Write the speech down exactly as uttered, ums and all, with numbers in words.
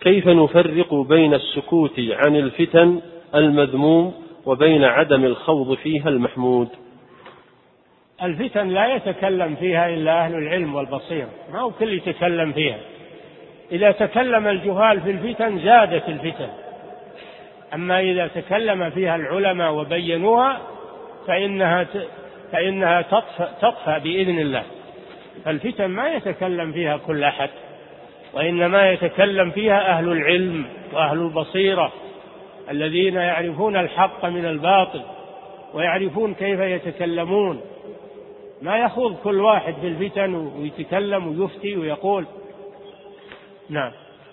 كيف نفرق بين السكوت عن الفتن المذموم وبين عدم الخوض فيها المحمود؟ الفتن لا يتكلم فيها إلا أهل العلم والبصيرة، ما هو كل يتكلم فيها. إذا تكلم الجهال في الفتن زادت الفتن، أما إذا تكلم فيها العلماء وبينوها فإنها فإنها تطفى, تطفى بإذن الله. الفتن ما يتكلم فيها كل أحد، وإنما يتكلم فيها أهل العلم وأهل البصيرة الذين يعرفون الحق من الباطل ويعرفون كيف يتكلمون. ما يخوض كل واحد في الفتن ويتكلم ويفتي ويقول. نعم.